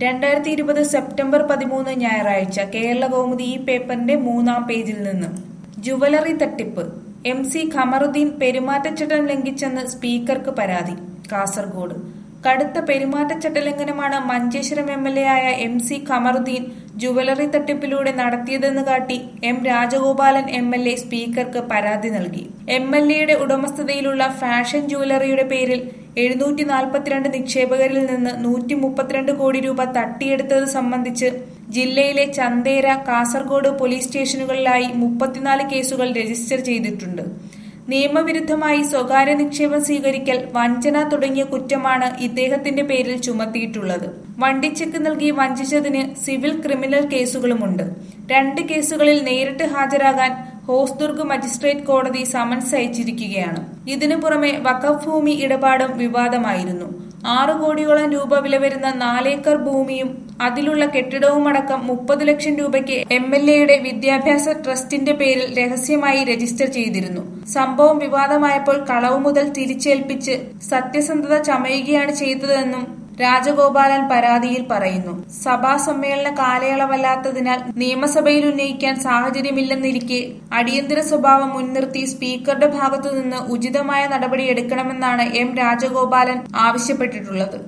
2020 September 13 ഞായറാഴ്ച കേരളകൗമുദി ഈ പേപ്പറിന്റെ 3-ാം പേജിൽ നിന്ന് ജുവലറി തട്ടിപ്പ് MC ഖമറുദ്ദീൻ പെരുമാറ്റച്ചട്ടം ലംഘിച്ചെന്ന് സ്പീക്കർക്ക് പരാതി. കാസർഗോഡ് കടുത്ത പെരുമാറ്റച്ചട്ട ലംഘനമാണ് മഞ്ചേശ്വരം MLA ആയ MC ഖമറുദ്ദീൻ ജുവലറി തട്ടിപ്പിലൂടെ നടത്തിയതെന്ന് കാട്ടി M രാജഗോപാലൻ MLA സ്പീക്കർക്ക് പരാതി നൽകി. MLAയുടെ ഉടമസ്ഥതയിലുള്ള ഫാഷൻ ജുവലറിയുടെ പേരിൽ 742 നിക്ഷേപകരിൽ നിന്ന് 132 കോടി രൂപ തട്ടിയെടുത്തത് സംബന്ധിച്ച് ജില്ലയിലെ ചന്തേര, കാസർഗോഡ് പോലീസ് സ്റ്റേഷനുകളിലായി 34 കേസുകൾ രജിസ്റ്റർ ചെയ്തിട്ടുണ്ട്. നിയമവിരുദ്ധമായി സ്വകാര്യ നിക്ഷേപം സ്വീകരിക്കൽ, വഞ്ചന തുടങ്ങിയ കുറ്റമാണ് ഇദ്ദേഹത്തിന്റെ പേരിൽ ചുമത്തിയിട്ടുള്ളത്. വണ്ടിച്ചെക്ക് നൽകി വഞ്ചിച്ചതിന് സിവിൽ, ക്രിമിനൽ കേസുകളുമുണ്ട്. 2 കേസുകളിൽ നേരിട്ട് ഹാജരാകാൻ ഹോസ്ദുർഗ് മജിസ്ട്രേറ്റ് കോടതി സമൻസ് അയച്ചിരിക്കുകയാണ്. ഇതിനു പുറമെ വഖഫ് ഭൂമി ഇടപാടും വിവാദമായിരുന്നു. 6 കോടിയോളം രൂപ വില വരുന്ന 4 ഏക്കർ ഭൂമിയും അതിലുള്ള കെട്ടിടവുമടക്കം 30 ലക്ഷം രൂപയ്ക്ക് MLAയുടെ വിദ്യാഭ്യാസ ട്രസ്റ്റിന്റെ പേരിൽ രഹസ്യമായി രജിസ്റ്റർ ചെയ്തിരുന്നു. സംഭവം വിവാദമായപ്പോൾ കളവ് മുതൽ തിരിച്ചേൽപ്പിച്ച് സത്യസന്ധത ചമയുകയാണ് ചെയ്തതെന്നും രാജഗോപാലൻ പരാതിയിൽ പറയുന്നു. സഭാ സമ്മേളന കാലയളവല്ലാത്തതിനാൽ നിയമസഭയിൽ ഉന്നയിക്കാൻ സാഹചര്യമില്ലെന്നിരിക്കെ അടിയന്തര സ്വഭാവം മുൻനിർത്തി സ്പീക്കറുടെ ഭാഗത്തുനിന്ന് ഉചിതമായ നടപടിയെടുക്കണമെന്നാണ് M രാജഗോപാലൻ ആവശ്യപ്പെട്ടിട്ടുള്ളത്.